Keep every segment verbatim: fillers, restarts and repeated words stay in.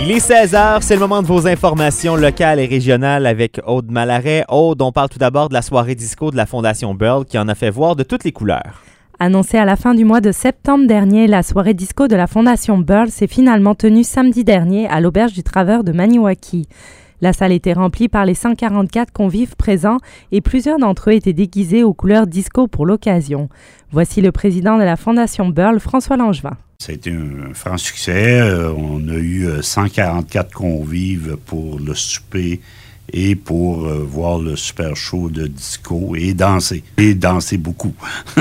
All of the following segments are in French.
Il est seize heures, c'est le moment de vos informations locales et régionales avec Aude Malaret. Aude, on parle tout d'abord de la soirée disco de la Fondation Burl qui en a fait voir de toutes les couleurs. Annoncée à la fin du mois de septembre dernier, la soirée disco de la Fondation Burl s'est finalement tenue samedi dernier à l'Auberge du Traveur de Maniwaki. La salle était remplie par les cent quarante-quatre convives présents et plusieurs d'entre eux étaient déguisés aux couleurs disco pour l'occasion. Voici le président de la Fondation Burl, François Langevin. Ça a été un franc succès. Euh, on a eu cent quarante-quatre convives pour le souper et pour euh, voir le super show de disco et danser. Et danser beaucoup.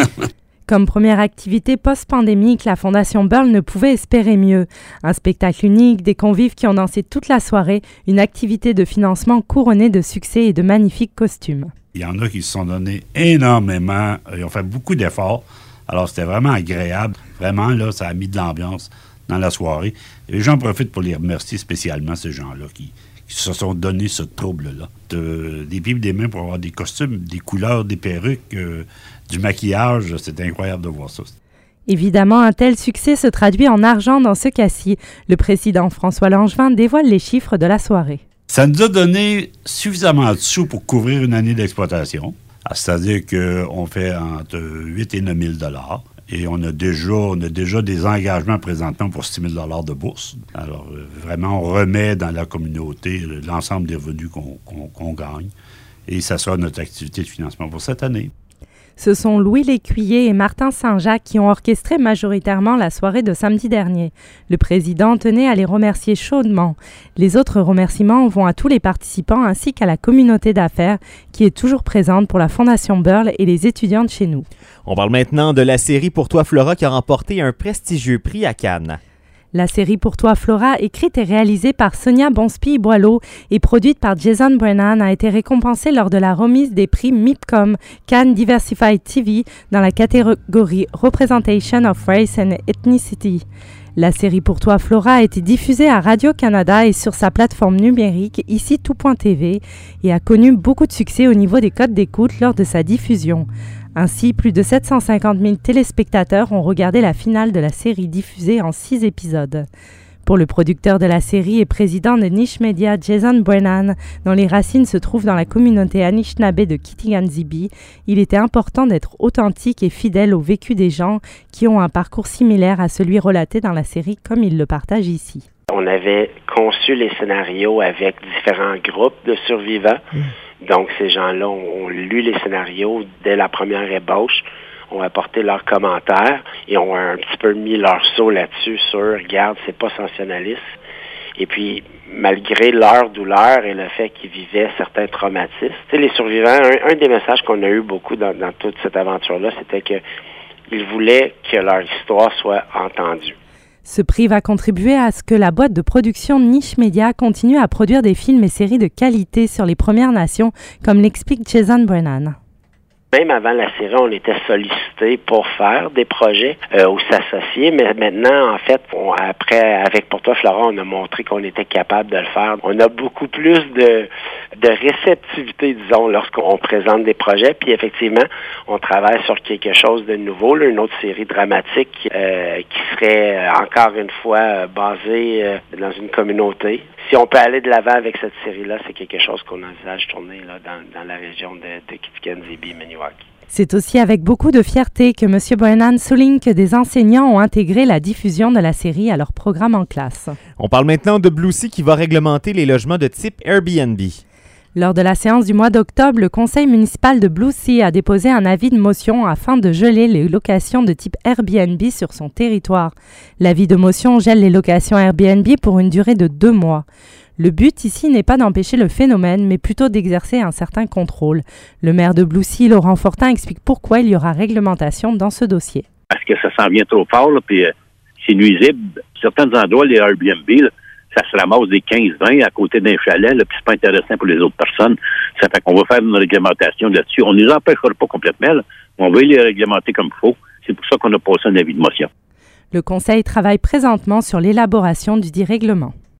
Comme première activité post-pandémique, la Fondation Burl ne pouvait espérer mieux. Un spectacle unique, des convives qui ont dansé toute la soirée, une activité de financement couronnée de succès et de magnifiques costumes. Il y en a qui se sont donnés énormément, ils ont fait beaucoup d'efforts. Alors, c'était vraiment agréable. Vraiment, là, ça a mis de l'ambiance dans la soirée. Et les gens profitent pour les remercier spécialement, ces gens-là, qui, qui se sont donné ce trouble-là. De, des pieds et des mains pour avoir des costumes, des couleurs, des perruques, euh, du maquillage. C'est incroyable de voir ça. Évidemment, un tel succès se traduit en argent dans ce cas-ci. Le président François Langevin dévoile les chiffres de la soirée. Ça nous a donné suffisamment de sous pour couvrir une année d'exploitation. C'est-à-dire qu'on fait entre huit et neuf mille dollars et on a déjà, on a déjà des engagements présentement pour six mille dollars de bourse. Alors, vraiment, on remet dans la communauté l'ensemble des revenus qu'on, qu'on, qu'on gagne et ça sera notre activité de financement pour cette année. Ce sont Louis Lécuyer et Martin Saint-Jacques qui ont orchestré majoritairement la soirée de samedi dernier. Le président tenait à les remercier chaudement. Les autres remerciements vont à tous les participants ainsi qu'à la communauté d'affaires qui est toujours présente pour la Fondation Burl et les étudiants de chez nous. On parle maintenant de la série Pour toi Flora qui a remporté un prestigieux prix à Cannes. La série Pour toi Flora, écrite et réalisée par Sonia Bonspi-Boileau et produite par Jason Brennan, a été récompensée lors de la remise des prix MIPCOM Cannes Diversified T V dans la catégorie Representation of Race and Ethnicity. La série Pour toi Flora a été diffusée à Radio-Canada et sur sa plateforme numérique ici tout point t v et a connu beaucoup de succès au niveau des codes d'écoute lors de sa diffusion. Ainsi, plus de sept cent cinquante mille téléspectateurs ont regardé la finale de la série diffusée en six épisodes. Pour le producteur de la série et président de Niche Media, Jason Brennan, dont les racines se trouvent dans la communauté Anishinaabe de Kitigan-Zibi, il était important d'être authentique et fidèle au vécu des gens qui ont un parcours similaire à celui relaté dans la série, comme il le partage ici. On avait conçu les scénarios avec différents groupes de survivants. Mmh. Donc, ces gens-là ont, ont lu les scénarios dès la première ébauche, ont apporté leurs commentaires et ont un petit peu mis leur sceau là-dessus sur « Regarde, c'est pas sensationnaliste ». Et puis, malgré leur douleur et le fait qu'ils vivaient certains traumatismes, tu sais, les survivants, un, un des messages qu'on a eu beaucoup dans, dans toute cette aventure-là, c'était qu'ils voulaient que leur histoire soit entendue. Ce prix va contribuer à ce que la boîte de production Niche Media continue à produire des films et séries de qualité sur les Premières Nations, comme l'explique Jason Brennan. Même avant la série, on était sollicité pour faire des projets euh, ou s'associer, mais maintenant, en fait, on, après, avec Pour toi Flora, on a montré qu'on était capable de le faire. On a beaucoup plus de, de réceptivité, disons, lorsqu'on présente des projets, puis effectivement, on travaille sur quelque chose de nouveau, là, une autre série dramatique euh, qui serait encore une fois basée euh, dans une communauté. Si on peut aller de l'avant avec cette série-là, c'est quelque chose qu'on envisage tourner là, dans, dans la région de, de Kitigan-Zibi, Maniwaki. C'est aussi avec beaucoup de fierté que M. Brennan souligne que des enseignants ont intégré la diffusion de la série à leur programme en classe. On parle maintenant de Blue Sea qui va réglementer les logements de type Airbnb. Lors de la séance du mois d'octobre, le conseil municipal de Blue Sea a déposé un avis de motion afin de geler les locations de type Airbnb sur son territoire. L'avis de motion gèle les locations Airbnb pour une durée de deux mois. Le but ici n'est pas d'empêcher le phénomène, mais plutôt d'exercer un certain contrôle. Le maire de Blue Sea, Laurent Fortin, explique pourquoi il y aura réglementation dans ce dossier. Parce que ça s'en vient trop fort, là, puis euh, c'est nuisible. Certains endroits, les Airbnb, là, ça se ramasse des quinze vingt à côté d'un chalet, là, puis c'est pas intéressant pour les autres personnes. Ça fait qu'on va faire une réglementation là-dessus. On ne les empêchera pas complètement, là, mais on va les réglementer comme il faut. C'est pour ça qu'on a passé un avis de motion. Le conseil travaille présentement sur l'élaboration du dit règlement.